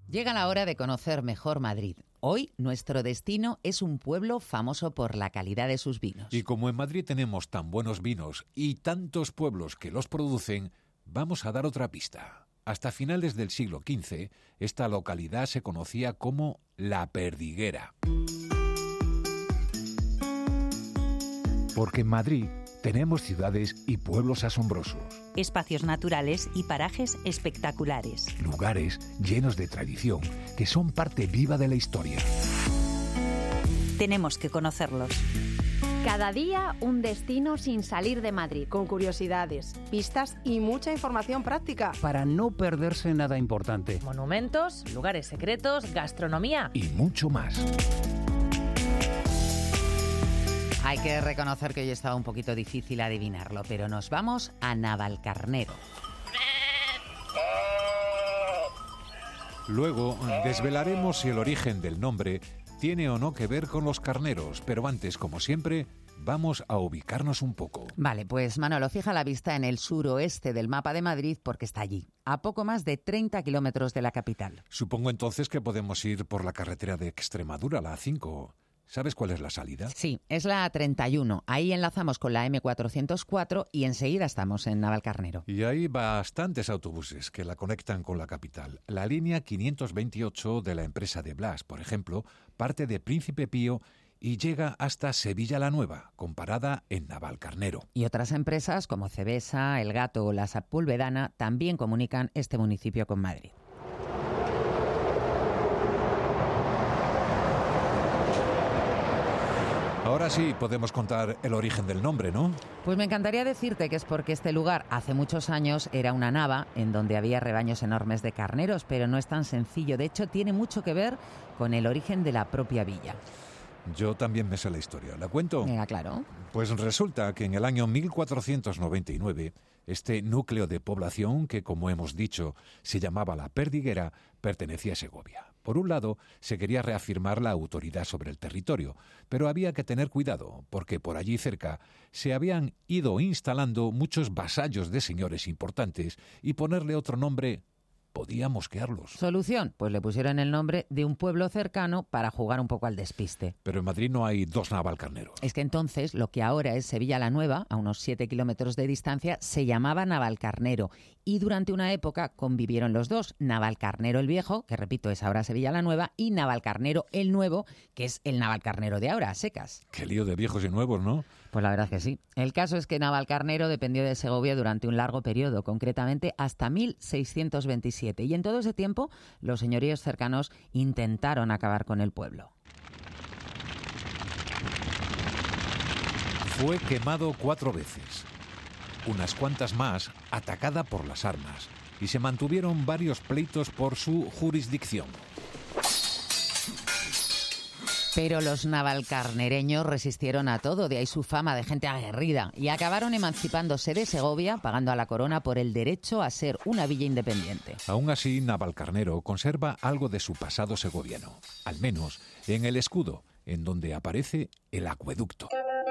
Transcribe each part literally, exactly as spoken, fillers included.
Llega la hora de conocer mejor Madrid. Hoy nuestro destino es un pueblo famoso por la calidad de sus vinos. Y como en Madrid tenemos tan buenos vinos y tantos pueblos que los producen, vamos a dar otra pista. Hasta finales del siglo quince, esta localidad se conocía como La Perdiguera. Porque en Madrid tenemos ciudades y pueblos asombrosos. Espacios naturales y parajes espectaculares. Lugares llenos de tradición que son parte viva de la historia. Tenemos que conocerlos. Cada día un destino sin salir de Madrid. Con curiosidades, pistas y mucha información práctica. Para no perderse nada importante. Monumentos, lugares secretos, gastronomía. Y mucho más. Hay que reconocer que hoy estaba un poquito difícil adivinarlo, pero nos vamos a Navalcarnero. Luego desvelaremos si el origen del nombre tiene o no que ver con los carneros, pero antes, como siempre, vamos a ubicarnos un poco. Vale, pues Manolo, fija la vista en el suroeste del mapa de Madrid porque está allí, a poco más de treinta kilómetros de la capital. Supongo entonces que podemos ir por la carretera de Extremadura, la A cinco. ¿Sabes cuál es la salida? Sí, es la A treinta y uno. Ahí enlazamos con la eme cuatrocientos cuatro y enseguida estamos en Navalcarnero. Y hay bastantes autobuses que la conectan con la capital. La línea quinientos veintiocho de la empresa de Blas, por ejemplo, parte de Príncipe Pío y llega hasta Sevilla la Nueva, con parada en Navalcarnero. Y otras empresas como Cebesa, El Gato o la Sepúlveda también comunican este municipio con Madrid. Ahora sí podemos contar el origen del nombre, ¿no? Pues me encantaría decirte que es porque este lugar hace muchos años era una nava en donde había rebaños enormes de carneros, pero no es tan sencillo. De hecho, tiene mucho que ver con el origen de la propia villa. Yo también me sé la historia. ¿La cuento? Mira, claro. Pues resulta que en el año mil cuatrocientos noventa y nueve, este núcleo de población, que como hemos dicho se llamaba La Perdiguera, pertenecía a Segovia. Por un lado, se quería reafirmar la autoridad sobre el territorio, pero había que tener cuidado, porque por allí cerca se habían ido instalando muchos vasallos de señores importantes y ponerle otro nombre podía mosquearlos. ¿Solución? Pues le pusieron el nombre de un pueblo cercano para jugar un poco al despiste. Pero en Madrid no hay dos Navalcarneros. Es que entonces lo que ahora es Sevilla la Nueva, a unos siete kilómetros de distancia, se llamaba Navalcarnero. Y durante una época convivieron los dos, Navalcarnero el Viejo, que repito es ahora Sevilla la Nueva, y Navalcarnero el Nuevo, que es el Navalcarnero de ahora, a secas. Qué lío de viejos y nuevos, ¿no? Pues la verdad es que sí. El caso es que Navalcarnero dependió de Segovia durante un largo periodo, concretamente hasta mil seiscientos veintisiete. Y en todo ese tiempo, los señoríos cercanos intentaron acabar con el pueblo. Fue quemado cuatro veces, unas cuantas más atacada por las armas, y se mantuvieron varios pleitos por su jurisdicción. Pero los navalcarnereños resistieron a todo, de ahí su fama de gente aguerrida, y acabaron emancipándose de Segovia, pagando a la corona por el derecho a ser una villa independiente. Aún así, Navalcarnero conserva algo de su pasado segoviano, al menos en el escudo, en donde aparece el acueducto.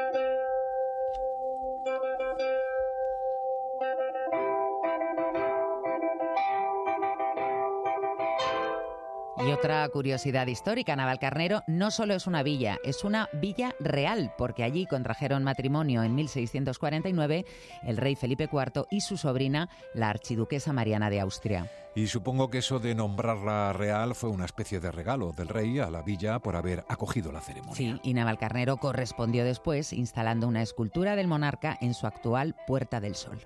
Y otra curiosidad histórica, Navalcarnero no solo es una villa, es una villa real, porque allí contrajeron matrimonio en mil seiscientos cuarenta y nueve el rey Felipe cuarto y su sobrina, la archiduquesa Mariana de Austria. Y supongo que eso de nombrarla real fue una especie de regalo del rey a la villa por haber acogido la ceremonia. Sí, y Navalcarnero correspondió después instalando una escultura del monarca en su actual Puerta del Sol.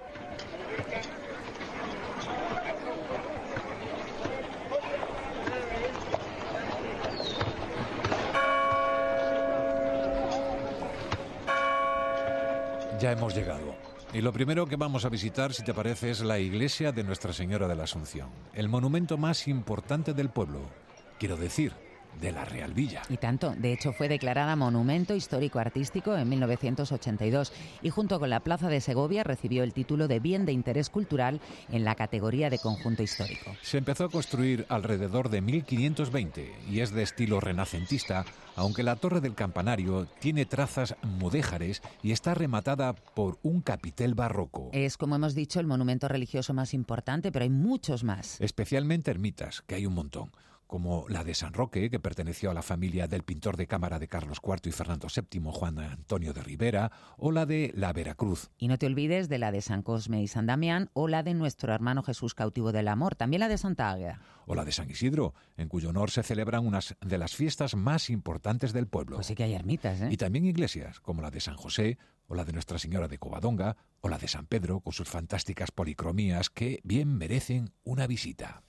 Ya hemos llegado. Y lo primero que vamos a visitar, si te parece, es la iglesia de Nuestra Señora de la Asunción, el monumento más importante del pueblo. Quiero decir, de la Real Villa. Y tanto, de hecho fue declarada Monumento Histórico Artístico en mil novecientos ochenta y dos y junto con la Plaza de Segovia recibió el título de Bien de Interés Cultural en la categoría de Conjunto Histórico. Se empezó a construir alrededor de mil quinientos veinte y es de estilo renacentista, aunque la torre del campanario tiene trazas mudéjares y está rematada por un capitel barroco. Es, como hemos dicho, el monumento religioso más importante, pero hay muchos más. Especialmente ermitas, que hay un montón, como la de San Roque, que perteneció a la familia del pintor de cámara de Carlos cuarto y Fernando séptimo, Juan Antonio de Rivera, o la de la Veracruz. Y no te olvides de la de San Cosme y San Damián, o la de nuestro hermano Jesús cautivo del amor, también la de Santa Águeda. O la de San Isidro, en cuyo honor se celebran unas de las fiestas más importantes del pueblo. Pues sí que hay ermitas, ¿eh? Y también iglesias, como la de San José, o la de Nuestra Señora de Covadonga, o la de San Pedro, con sus fantásticas policromías que bien merecen una visita.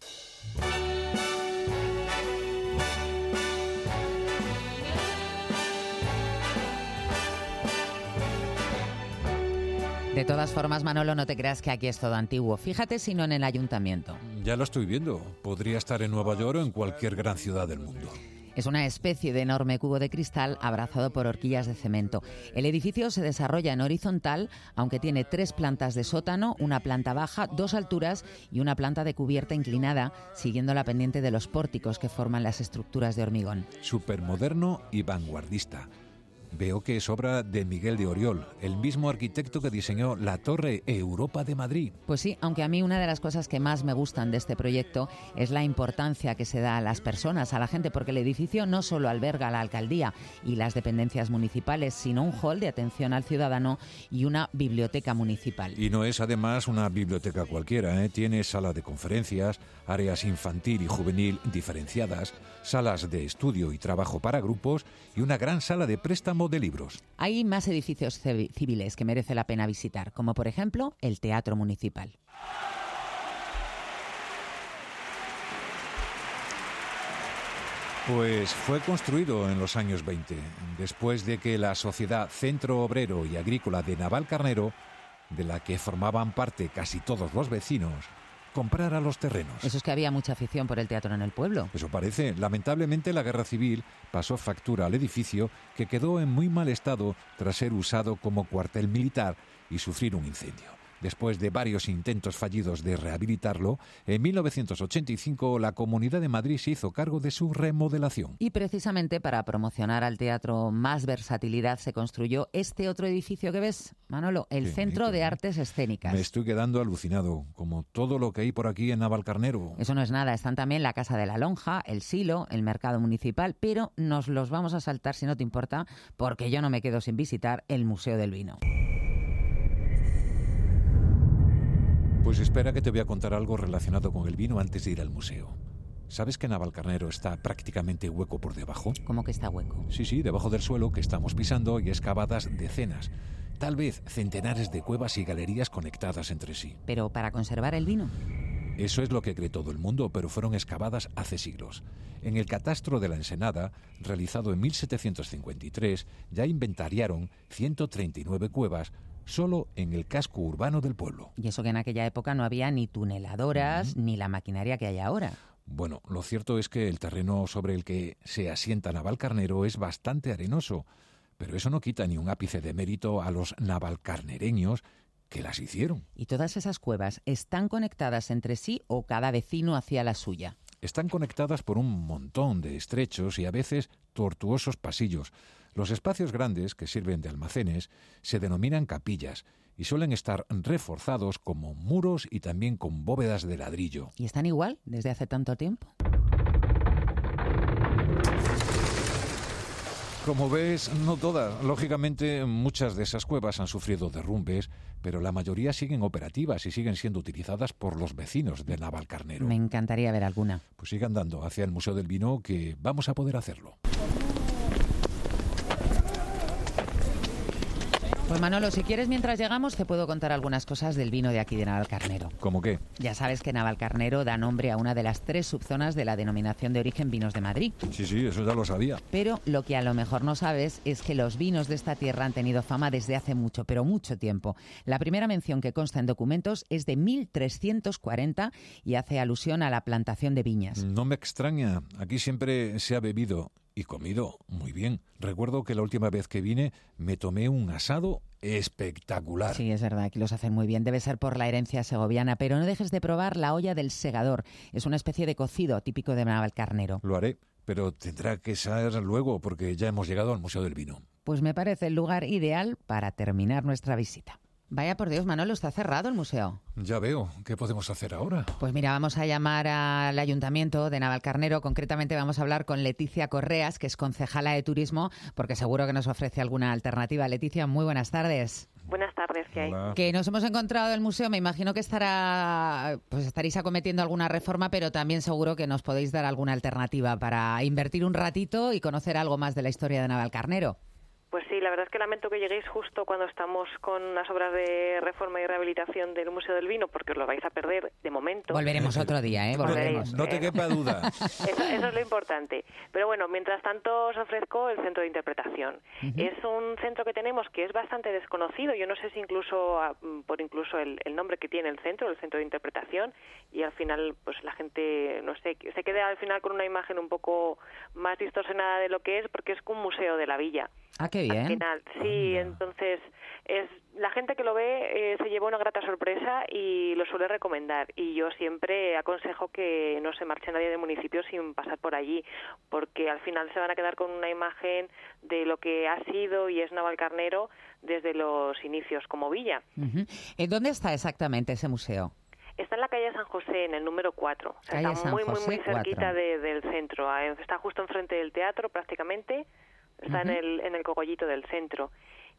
De todas formas, Manolo, no te creas que aquí es todo antiguo. Fíjate si no en el ayuntamiento. Ya lo estoy viendo. Podría estar en Nueva York o en cualquier gran ciudad del mundo. Es una especie de enorme cubo de cristal abrazado por horquillas de cemento. El edificio se desarrolla en horizontal, aunque tiene tres plantas de sótano, una planta baja, dos alturas y una planta de cubierta inclinada, siguiendo la pendiente de los pórticos que forman las estructuras de hormigón. Supermoderno y vanguardista. Veo que es obra de Miguel de Oriol, el mismo arquitecto que diseñó la Torre Europa de Madrid. Pues sí, aunque a mí una de las cosas que más me gustan de este proyecto es la importancia que se da a las personas, a la gente, porque el edificio no solo alberga a la alcaldía y las dependencias municipales, sino un hall de atención al ciudadano y una biblioteca municipal. Y no es además una biblioteca cualquiera, ¿eh? Tiene sala de conferencias, áreas infantil y juvenil diferenciadas, salas de estudio y trabajo para grupos y una gran sala de préstamo de libros. Hay más edificios civiles que merece la pena visitar, como por ejemplo el Teatro Municipal. Pues fue construido en los años veinte, después de que la Sociedad Centro Obrero y Agrícola de Navalcarnero, de la que formaban parte casi todos los vecinos, comprara los terrenos. Eso es que había mucha afición por el teatro en el pueblo. Eso parece. Lamentablemente la guerra civil pasó factura al edificio, que quedó en muy mal estado tras ser usado como cuartel militar y sufrir un incendio. Después de varios intentos fallidos de rehabilitarlo, en mil novecientos ochenta y cinco la Comunidad de Madrid se hizo cargo de su remodelación. Y precisamente para promocionar al teatro más versatilidad se construyó este otro edificio que ves, Manolo, el Qué Centro bonito, de ¿eh? Artes Escénicas. Me estoy quedando alucinado, como todo lo que hay por aquí en Navalcarnero. Eso no es nada, están también la Casa de la Lonja, el Silo, el Mercado Municipal, pero nos los vamos a saltar si no te importa, porque yo no me quedo sin visitar el Museo del Vino. Pues espera que te voy a contar algo relacionado con el vino antes de ir al museo. ¿Sabes que Navalcarnero está prácticamente hueco por debajo? ¿Cómo que está hueco? Sí, sí, debajo del suelo que estamos pisando y excavadas decenas, tal vez centenares de cuevas y galerías conectadas entre sí. ¿Pero para conservar el vino? Eso es lo que cree todo el mundo, pero fueron excavadas hace siglos. En el catastro de la Ensenada, realizado en mil setecientos cincuenta y tres, ya inventariaron ciento treinta y nueve cuevas solo en el casco urbano del pueblo. Y eso que en aquella época no había ni tuneladoras Uh-huh. ni la maquinaria que hay ahora. Bueno, lo cierto es que el terreno sobre el que se asienta Navalcarnero es bastante arenoso, pero eso no quita ni un ápice de mérito a los navalcarnereños que las hicieron. ¿Y todas esas cuevas están conectadas entre sí o cada vecino hacía la suya? Están conectadas por un montón de estrechos y a veces tortuosos pasillos. Los espacios grandes, que sirven de almacenes, se denominan capillas y suelen estar reforzados como muros y también con bóvedas de ladrillo. ¿Y están igual desde hace tanto tiempo? Como ves, no todas. Lógicamente, muchas de esas cuevas han sufrido derrumbes, pero la mayoría siguen operativas y siguen siendo utilizadas por los vecinos de Navalcarnero. Me encantaría ver alguna. Pues sigue andando hacia el Museo del Vino, que vamos a poder hacerlo. Pues Manolo, si quieres, mientras llegamos, te puedo contar algunas cosas del vino de aquí de Navalcarnero. ¿Cómo qué? Ya sabes que Navalcarnero da nombre a una de las tres subzonas de la denominación de origen Vinos de Madrid. Sí, sí, eso ya lo sabía. Pero lo que a lo mejor no sabes es que los vinos de esta tierra han tenido fama desde hace mucho, pero mucho tiempo. La primera mención que consta en documentos es de mil trescientos cuarenta y hace alusión a la plantación de viñas. No me extraña. Aquí siempre se ha bebido y comido muy bien. Recuerdo que la última vez que vine me tomé un asado espectacular. Sí, es verdad, aquí los hacen muy bien. Debe ser por la herencia segoviana, pero no dejes de probar la olla del segador. Es una especie de cocido típico de Navalcarnero. Lo haré, pero tendrá que ser luego porque ya hemos llegado al Museo del Vino. Pues me parece el lugar ideal para terminar nuestra visita. Vaya por Dios, Manolo, está cerrado el museo. Ya veo. ¿Qué podemos hacer ahora? Pues mira, vamos a llamar al Ayuntamiento de Navalcarnero. Concretamente vamos a hablar con Leticia Correas, que es concejala de turismo, porque seguro que nos ofrece alguna alternativa. Leticia, muy buenas tardes. Buenas tardes, ¿qué hay? Hola. Que nos hemos encontrado el museo, me imagino que estará, pues estaréis acometiendo alguna reforma, pero también seguro que nos podéis dar alguna alternativa para invertir un ratito y conocer algo más de la historia de Navalcarnero. Pues sí, la verdad es que lamento que lleguéis justo cuando estamos con las obras de reforma y rehabilitación del Museo del Vino, porque os lo vais a perder de momento. Volveremos otro día, ¿eh? Volveremos. No te quepa duda. Eso, eso es lo importante. Pero bueno, mientras tanto os ofrezco el centro de interpretación. Uh-huh. Es un centro que tenemos que es bastante desconocido. Yo no sé si incluso por incluso el, el nombre que tiene el centro, el centro de interpretación, y al final pues la gente, no sé, se queda al final con una imagen un poco más distorsionada de lo que es, porque es un museo de la villa. Ah, qué bien. Al final, sí, Anda. Entonces es la gente que lo ve eh, se lleva una grata sorpresa y lo suele recomendar. Y yo siempre aconsejo que no se marche nadie del municipio sin pasar por allí, porque al final se van a quedar con una imagen de lo que ha sido y es Navalcarnero desde los inicios como villa. Uh-huh. ¿En dónde está exactamente ese museo? Está en la calle San José, en el número cuatro. O sea, calle está San muy, José, muy, muy cerquita cuatro. de, del centro. Está justo enfrente del teatro prácticamente. Está uh-huh. en el en el cogollito del centro.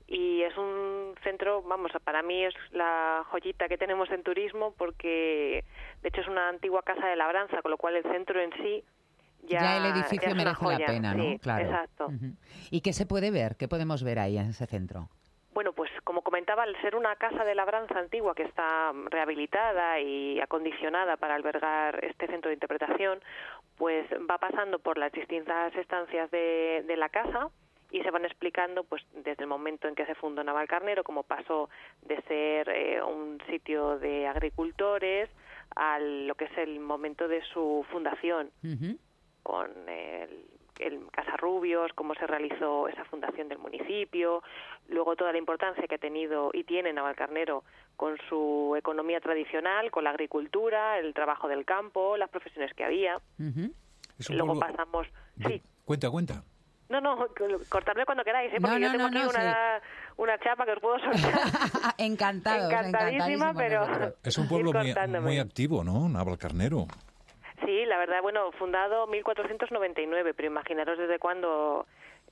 Y es un centro, vamos, para mí es la joyita que tenemos en turismo, porque de hecho es una antigua casa de labranza, con lo cual el centro en sí ya, ya el edificio ya merece joya, la pena, ¿no? Sí, claro. Exacto. Uh-huh. ¿Y qué se puede ver? ¿Qué podemos ver ahí en ese centro? Bueno, pues como comentaba, al ser una casa de labranza antigua que está rehabilitada y acondicionada para albergar este centro de interpretación, pues va pasando por las distintas estancias de, de la casa y se van explicando pues desde el momento en que se fundó Navalcarnero, como pasó de ser eh, un sitio de agricultores a lo que es el momento de su fundación, uh-huh. con el el Casarrubios, cómo se realizó esa fundación del municipio, luego toda la importancia que ha tenido y tiene Navalcarnero con su economía tradicional, con la agricultura, el trabajo del campo, las profesiones que había. Uh-huh. Luego pasamos... Sí. Cuenta, cuenta. No, no, cortadme cuando queráis, ¿eh? Porque no, no, yo tengo no, aquí no, una, sí. una chapa que os puedo soltar. Encantados, encantadísima, pero... Es un pueblo muy, muy activo, ¿no? Navalcarnero. Sí, la verdad, bueno, fundado mil cuatrocientos noventa y nueve, pero imaginaros desde cuándo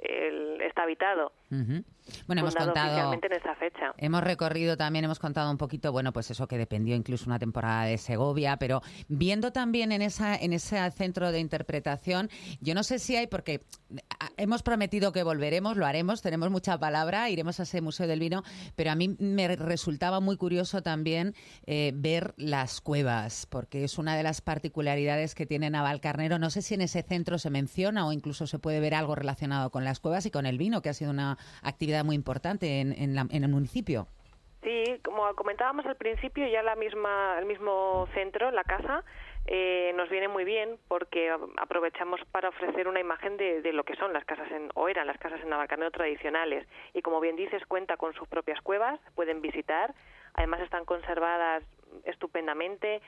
el, está habitado. Uh-huh. Bueno, hemos fundado contado, oficialmente en esa fecha. Hemos recorrido también, hemos contado un poquito, bueno, pues eso que dependió incluso una temporada de Segovia, pero viendo también en esa en ese centro de interpretación, yo no sé si hay, porque hemos prometido que volveremos, lo haremos, tenemos mucha palabra, iremos a ese Museo del Vino, pero a mí me resultaba muy curioso también eh, ver las cuevas, porque es una de las particularidades que tiene Navalcarnero. No sé si en ese centro se menciona o incluso se puede ver algo relacionado con las cuevas y con el vino, que ha sido una actividad muy importante en, en, la, en el municipio. Sí, como comentábamos al principio, ya la misma, el mismo centro, la casa, eh, nos viene muy bien porque aprovechamos para ofrecer una imagen de, de lo que son las casas en, o eran las casas en Navalcarnero tradicionales. Y como bien dices, cuenta con sus propias cuevas, pueden visitar, además están conservadas estupendamente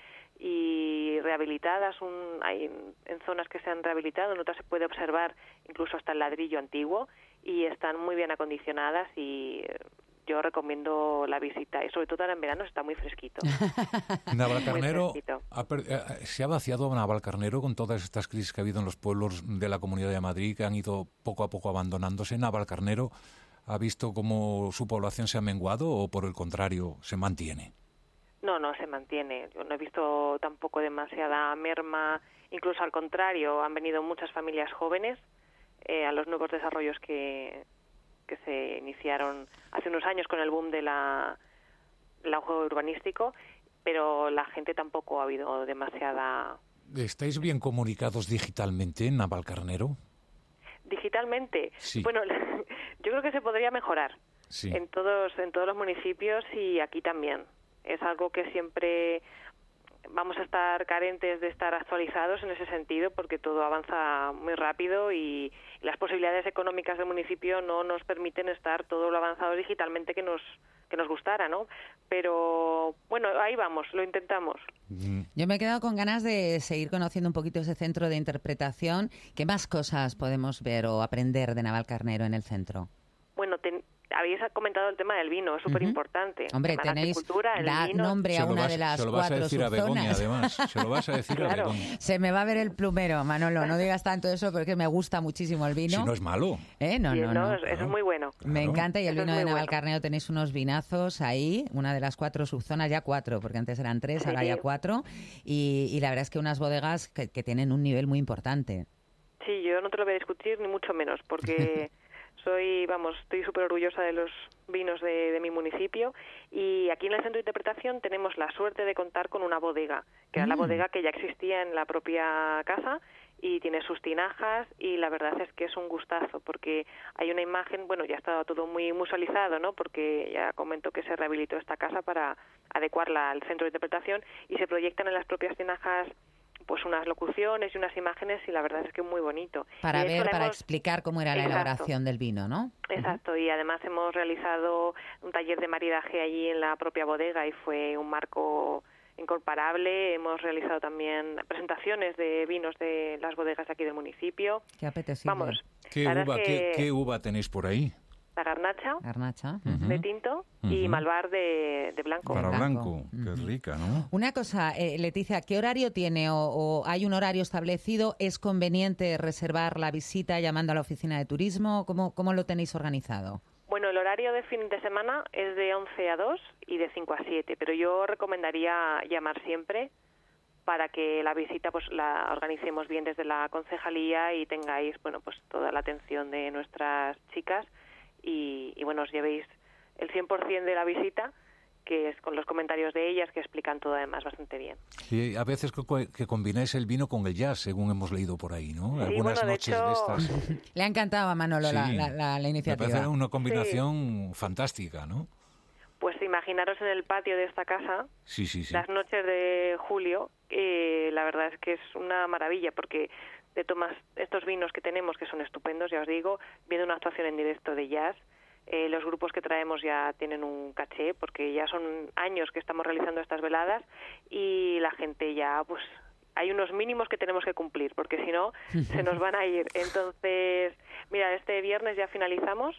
y rehabilitadas. Un, hay en, en zonas que se han rehabilitado, en otras se puede observar incluso hasta el ladrillo antiguo y están muy bien acondicionadas y yo recomiendo la visita y sobre todo ahora en verano está muy fresquito. Navalcarnero, muy fresquito. ha per, eh, ¿se ha vaciado Navalcarnero con todas estas crisis que ha habido en los pueblos de la Comunidad de Madrid que han ido poco a poco abandonándose? ¿Navalcarnero ha visto cómo su población se ha menguado o por el contrario se mantiene? No, no, se mantiene. Yo no he visto tampoco demasiada merma, incluso al contrario, han venido muchas familias jóvenes eh, a los nuevos desarrollos que, que se iniciaron hace unos años con el boom de la, el auge urbanístico, pero la gente tampoco ha habido demasiada... ¿Estáis bien comunicados digitalmente en Navalcarnero? Digitalmente, sí. Bueno, yo creo que se podría mejorar sí. en todos en todos los municipios y aquí también. Es algo que siempre vamos a estar carentes de estar actualizados en ese sentido, porque todo avanza muy rápido y las posibilidades económicas del municipio no nos permiten estar todo lo avanzado digitalmente que nos que nos gustara, ¿no? Pero bueno, ahí vamos, lo intentamos. Yo me he quedado con ganas de seguir conociendo un poquito ese centro de interpretación. ¿Qué más cosas podemos ver o aprender de Navalcarnero en el centro? Bueno, ten, habéis comentado el tema del vino, es súper importante. Uh-huh. Hombre, tenéis da nombre a una vas, de las se lo cuatro vas a decir subzonas. A Begoña, además. Se lo vas a decir claro. a Begoña. Se me va a ver el plumero, Manolo. No digas tanto eso porque me gusta muchísimo el vino. Si no es malo. ¿Eh? No, sí, no, no. no. Eso claro. es muy bueno. Me claro. encanta. Y el eso vino de bueno. Navalcarnero tenéis unos vinazos ahí, una de las cuatro subzonas, ya cuatro, porque antes eran tres, sí. ahora ya cuatro. Y, y la verdad es que unas bodegas que, que tienen un nivel muy importante. Sí, yo no te lo voy a discutir ni mucho menos, porque... Soy, vamos, estoy súper orgullosa de los vinos de, de mi municipio y aquí en el Centro de Interpretación tenemos la suerte de contar con una bodega, que mm. era la bodega que ya existía en la propia casa y tiene sus tinajas y la verdad es que es un gustazo porque hay una imagen, bueno, ya está todo muy musealizado, ¿no? Porque ya comento que se rehabilitó esta casa para adecuarla al Centro de Interpretación y se proyectan en las propias tinajas pues unas locuciones y unas imágenes y la verdad es que muy bonito. Para ver, para hemos... explicar cómo era la Exacto. elaboración del vino, ¿no? Exacto, y además hemos realizado un taller de maridaje allí en la propia bodega y fue un marco incomparable. Hemos realizado también presentaciones de vinos de las bodegas aquí del municipio. Qué apetecible. Vamos. ¿Qué uva, que... ¿qué, ¿Qué uva tenéis por ahí? La garnacha, garnacha. Uh-huh. de tinto uh-huh. y malvar de, de blanco. Para blanco, blanco. Qué rica, ¿no? Una cosa, eh, Leticia, ¿qué horario tiene o, o hay un horario establecido? ¿Es conveniente reservar la visita llamando a la oficina de turismo? ¿Cómo, cómo lo tenéis organizado? Bueno, el horario de fin de semana es de once a dos y de cinco a siete, pero yo recomendaría llamar siempre para que la visita pues la organicemos bien desde la concejalía y tengáis, bueno, pues toda la atención de nuestras chicas. Y, y bueno, os llevéis el cien por ciento de la visita, que es con los comentarios de ellas, que explican todo además bastante bien. Y a veces que, que combináis el vino con el jazz, según hemos leído por ahí, ¿no? Sí, Algunas bueno, de noches hecho... de estas. Le ha encantado a Manolo sí, la, la, la, la iniciativa. Me parece una combinación sí. fantástica, ¿no? Pues imaginaros en el patio de esta casa, sí, sí, sí. las noches de julio, eh, la verdad es que es una maravilla, porque... de tomas estos vinos que tenemos, que son estupendos, ya os digo, viendo una actuación en directo de jazz, eh, los grupos que traemos ya tienen un caché, porque ya son años que estamos realizando estas veladas y la gente ya, pues, hay unos mínimos que tenemos que cumplir, porque si no, se nos van a ir. Entonces, mira, este viernes ya finalizamos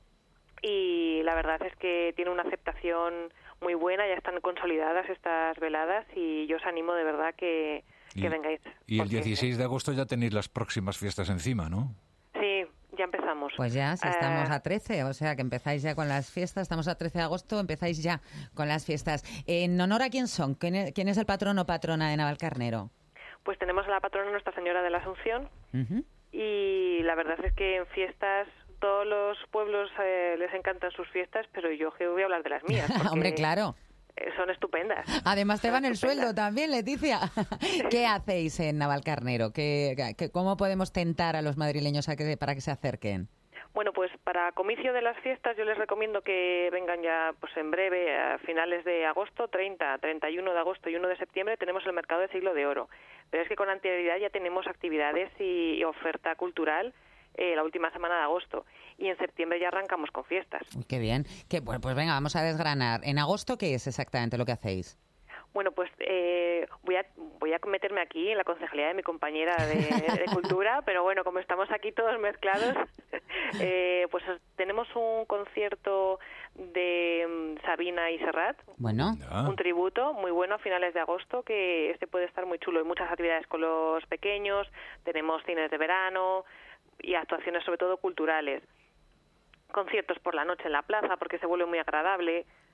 y la verdad es que tiene una aceptación muy buena, ya están consolidadas estas veladas y yo os animo de verdad que... Y, que vengáis. Y el dieciséis de agosto ya tenéis las próximas fiestas encima, ¿no? Sí, ya empezamos. Pues ya, si estamos uh, a trece, o sea que empezáis ya con las fiestas, estamos a trece de agosto, empezáis ya con las fiestas. ¿En honor a quién son? ¿Quién es, quién es el patrón o patrona de Navalcarnero? Pues tenemos a la patrona Nuestra Señora de la Asunción uh-huh. y la verdad es que en fiestas... todos los pueblos eh, les encantan sus fiestas, pero yo que voy a hablar de las mías. Hombre, claro. Son estupendas. Además te van el estupendas. sueldo también, Leticia. ¿Qué hacéis en Navalcarnero? ¿Qué, qué, ¿Cómo podemos tentar a los madrileños a que, para que se acerquen? Bueno, pues para comicio de las fiestas yo les recomiendo que vengan ya pues en breve, a finales de agosto, treinta, treinta y uno de agosto y uno de septiembre tenemos el mercado de Siglo de Oro. Pero es que con anterioridad ya tenemos actividades y, y oferta cultural eh, la última semana de agosto. Y en septiembre ya arrancamos con fiestas. Uy, qué bien. Qué, bueno, pues venga, vamos a desgranar. ¿En agosto qué es exactamente lo que hacéis? Bueno, pues eh, voy a voy a meterme aquí en la concejalía de mi compañera de, de Cultura, pero bueno, como estamos aquí todos mezclados, eh, pues tenemos un concierto de um, Sabina y Serrat, bueno, un tributo muy bueno a finales de agosto, que este puede estar muy chulo. Hay muchas actividades con los pequeños, tenemos cines de verano y actuaciones sobre todo culturales. Conciertos por la noche en la plaza, porque se vuelve muy agradable.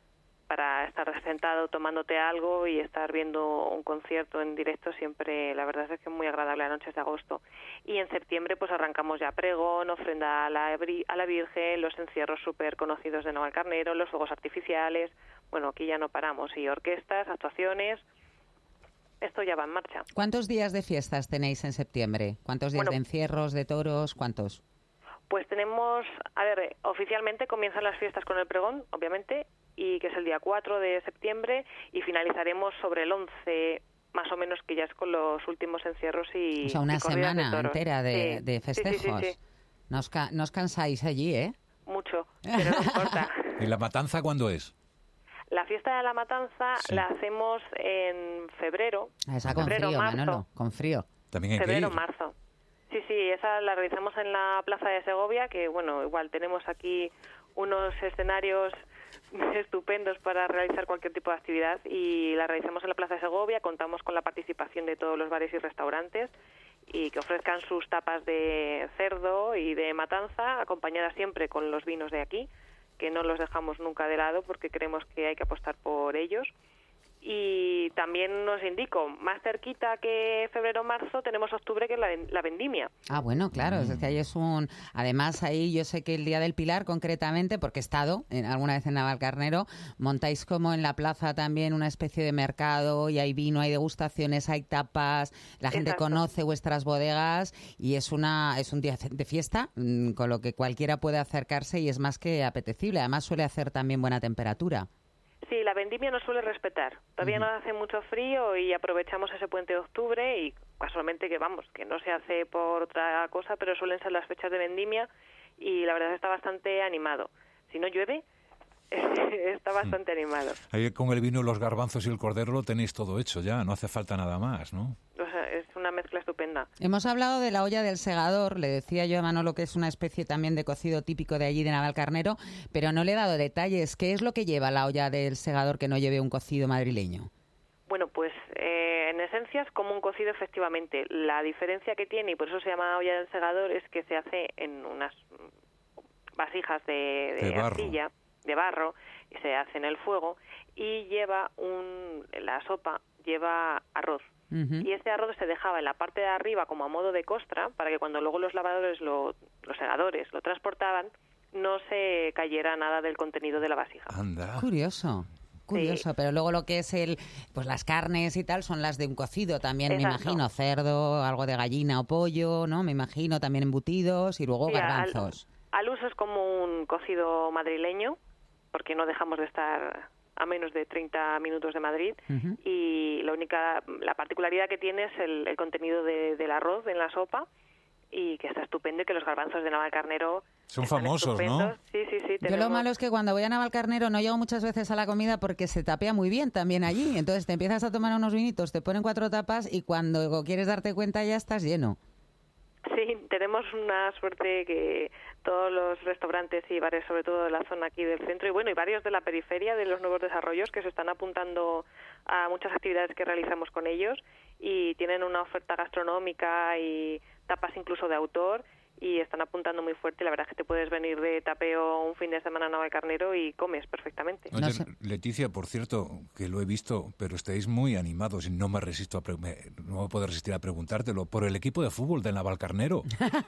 para estar sentado tomándote algo y estar viendo un concierto en directo siempre, la verdad es que es muy agradable las noches de agosto. Y en septiembre pues arrancamos ya pregón, ofrenda a la, a la Virgen, los encierros súper conocidos de Navalcarnero, los fuegos artificiales, bueno, aquí ya no paramos, y orquestas, actuaciones, esto ya va en marcha. ¿Cuántos días de fiestas tenéis en septiembre? ¿Cuántos días Bueno, de encierros, de toros? ¿Cuántos? Pues tenemos, a ver, oficialmente comienzan las fiestas con el pregón, obviamente, y que es el día cuatro de septiembre, y finalizaremos sobre el once, más o menos, que ya es con los últimos encierros y O sea, una y corridas semana de toros. entera de, Sí. de festejos. Sí, sí, sí, sí. No os, ca- no os cansáis allí, ¿eh? Mucho, pero no importa. ¿Y la matanza cuándo es? La fiesta de la matanza Sí. la hacemos en febrero. Esa con febrero, frío, marzo. Manolo, con frío. También hay que Febrero, ir. marzo. Sí, sí, esa la realizamos en la Plaza de Segovia, que bueno, igual tenemos aquí unos escenarios estupendos para realizar cualquier tipo de actividad, y la realizamos en la Plaza de Segovia. Contamos con la participación de todos los bares y restaurantes y que ofrezcan sus tapas de cerdo y de matanza, acompañadas siempre con los vinos de aquí, que no los dejamos nunca de lado porque creemos que hay que apostar por ellos. Y también nos indico, más cerquita que febrero-marzo tenemos octubre, que es la, la vendimia. Ah, bueno, claro, es que ahí es un... Además, ahí yo sé que el Día del Pilar, concretamente, porque he estado en, alguna vez en Navalcarnero, montáis como en la plaza también una especie de mercado, y hay vino, hay degustaciones, hay tapas, la gente Exacto. conoce vuestras bodegas, y es una es un día de fiesta, mm, con lo que cualquiera puede acercarse y es más que apetecible. Además, suele hacer también buena temperatura. Sí, la vendimia nos suele respetar. Todavía no hace mucho frío y aprovechamos ese puente de octubre, y casualmente que vamos, que no se hace por otra cosa, pero suelen ser las fechas de vendimia, y la verdad está bastante animado. Si no llueve, está bastante animado. Ahí con el vino, los garbanzos y el cordero lo tenéis todo hecho ya, no hace falta nada más, ¿no? O sea, es una mezcla estupenda. Hemos hablado de la olla del segador, le decía yo a Manolo que es una especie también de cocido típico de allí de Navalcarnero, pero no le he dado detalles. ¿Qué es lo que lleva la olla del segador que no lleve un cocido madrileño? Bueno, pues eh, en esencia es como un cocido, efectivamente. La diferencia que tiene, y por eso se llama olla del segador, es que se hace en unas vasijas de, de, De barro. arcilla, de barro, y se hace en el fuego, y lleva un... la sopa lleva arroz. Uh-huh. Y ese arroz se dejaba en la parte de arriba como a modo de costra, para que cuando luego los lavadores, lo, los segadores, lo transportaban, no se cayera nada del contenido de la vasija. Anda. Curioso. Curioso, Sí. pero luego lo que es el, pues las carnes y tal son las de un cocido también, me Exacto. imagino, cerdo, algo de gallina o pollo, ¿no? Me imagino también embutidos y luego Sí, al- garbanzos. Al uso es como un cocido madrileño, porque no dejamos de estar a menos de treinta minutos de Madrid, Ujú. y la única, la particularidad que tiene es el, el contenido de, del arroz en la sopa, y que está estupendo, y que los garbanzos de Navalcarnero Son están famosos, ¿no? estupendos. Sí, sí, sí. Yo lo tenemos- malo es que cuando voy a Navalcarnero no llego muchas veces a la comida porque se tapea muy bien también allí. Entonces te empiezas a tomar unos vinitos, te ponen cuatro tapas y cuando quieres darte cuenta ya estás lleno. Sí, tenemos una suerte que todos los restaurantes y bares, sobre todo de la zona aquí del centro, y bueno, y varios de la periferia de los nuevos desarrollos, que se están apuntando a muchas actividades que realizamos con ellos, y tienen una oferta gastronómica y tapas incluso de autor, y están apuntando muy fuerte. La verdad es que te puedes venir de tapeo un fin de semana a Navalcarnero y comes perfectamente. Oye, No sé. Leticia, por cierto, que lo he visto, pero estáis muy animados y no me resisto a pre- me- no me puedo resistir a preguntártelo, por el equipo de fútbol de Navalcarnero.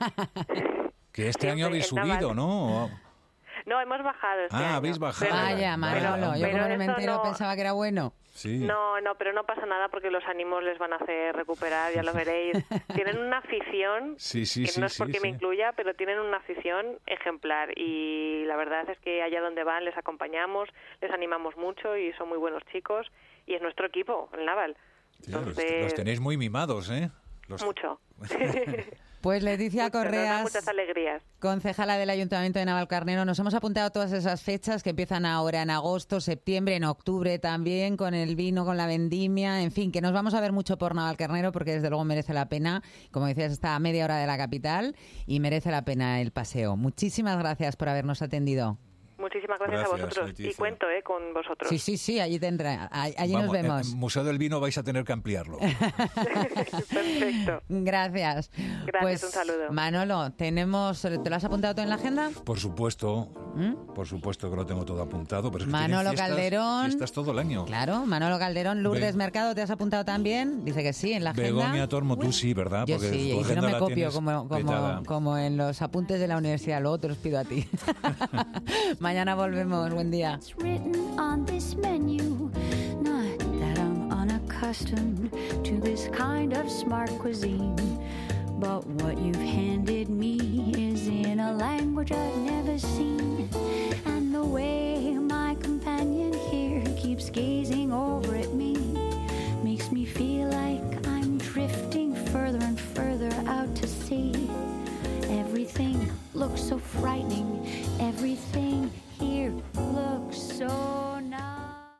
Que este Sí, año habéis el Naval. subido, ¿no? No, hemos bajado este Ah, año. habéis bajado. Pero- Vaya, Vaya, Manolo, yo pero como no me eso entero no- pensaba que era bueno. Sí. No, no, pero no pasa nada porque los ánimos les van a hacer recuperar, ya lo veréis. Tienen una afición, Sí, sí, que sí, no es sí, porque sí. me incluya, pero tienen una afición ejemplar, y la verdad es que allá donde van les acompañamos, les animamos mucho, y son muy buenos chicos, y es nuestro equipo, el Naval. Sí, los, Entonces, los tenéis muy mimados, ¿eh? Los- mucho. Pues Leticia Mucho, nos da Correas, muchas alegrías. concejala del Ayuntamiento de Navalcarnero, nos hemos apuntado todas esas fechas que empiezan ahora en agosto, septiembre, en octubre también, con el vino, con la vendimia, en fin, que nos vamos a ver mucho por Navalcarnero porque desde luego merece la pena. Como decías, está a media hora de la capital y merece la pena el paseo. Muchísimas gracias por habernos atendido. Muchísimas gracias, Gracias, a vosotros. Leticia. Y cuento eh, con vosotros. Sí, sí, sí, allí tendrá, allí allí nos Vamos, eh, vemos. el Museo del Vino vais a tener que ampliarlo. Perfecto. Gracias. Gracias, Pues, un saludo. Manolo, tenemos, ¿te lo has apuntado tú en la agenda? Por supuesto, ¿Mm? Por supuesto que lo tengo todo apuntado, pero es que Manolo tienen fiestas, Calderón. fiestas todo el año. Claro, Manolo Calderón, Lourdes Be- Mercado, ¿te has apuntado también? Dice que sí, en la agenda. Begoña Tormo, tú sí, ¿verdad? Yo Porque sí, tu y si no agenda me la copio tienes como, petada. como, como en los apuntes de la universidad, luego te los pido a ti. Mañana volvemos, buen día. It's written on this menu. Not that I'm unaccustomed to this kind of smart cuisine, but what you've handed me is in a language I've never seen. And the way my companion here keeps gazing over at me makes me feel like I'm drifting further and further out to sea. Everything looks so frightening, everything